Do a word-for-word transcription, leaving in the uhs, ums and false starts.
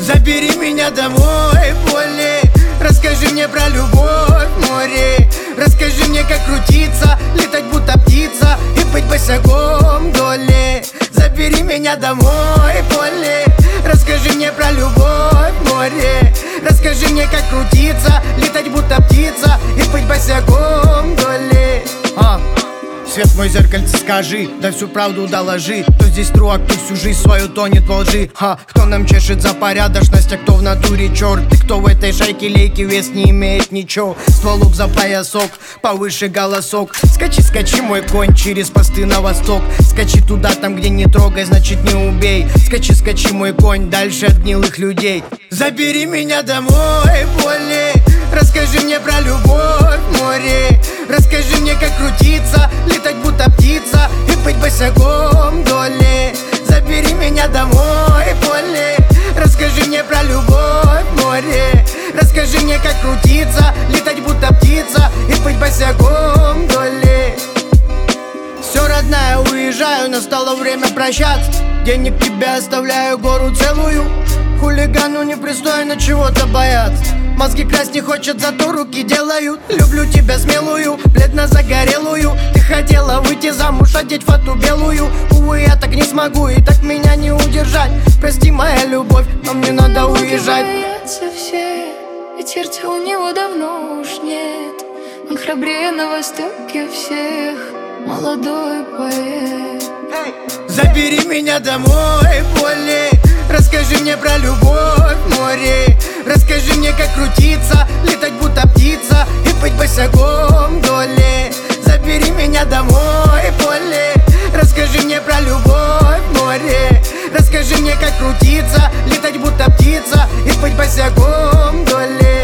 Забери меня домой, Полли. Расскажи мне про любовь в море. Расскажи мне, как крутиться, летать будто птица и быть босиком вдоль. Забери меня домой, Полли. Расскажи мне про любовь в море. Расскажи мне, как крутиться, летать будто птица и быть босиком вдоль. А. Свет в мой зеркальце скажи, да всю правду доложи. Кто здесь тру, а кто всю жизнь свою тонет во лжи. Ха, кто нам чешет за порядочность, а кто в натуре черт. И кто в этой шайке лейки вес не имеет ничего. Стволок за поясок, повыше голосок. Скачи, скачи, мой конь, через посты на восток. Скачи туда, там где не трогай, значит не убей. Скачи, скачи, мой конь, дальше от гнилых людей. Забери меня домой, Полли. Расскажи мне про любовь в море. Расскажи мне, как крутиться, летать будто птица и быть босиком вдоль. Забери меня домой, Полли. Расскажи мне про любовь в море. Расскажи мне, как крутиться, летать будто птица и быть босиком вдоль. Все, родная, уезжаю, настало время прощаться. Денег тебе оставляю, гору целую. Хулигану непристойно чего-то бояться. Мозги красть не хочет, зато руки делают. Люблю тебя смелую, бледно-загорелую. Ты хотела выйти замуж, одеть фату белую. Увы, я так не смогу, и так меня не удержать. Прости, моя любовь, но мне надо уезжать. Боятся все, ведь сердца у него давно уж нет. Он храбрее на востоке всех, молодой поэт. Забери меня домой, Полли. Расскажи мне про любовь в море. Расскажи мне, как крутиться, летать будто птица и быть босиком вдоль. Забери меня домой, Полли. Расскажи мне про любовь в море. Расскажи мне, как крутиться, летать будто птица и быть босиком вдоль.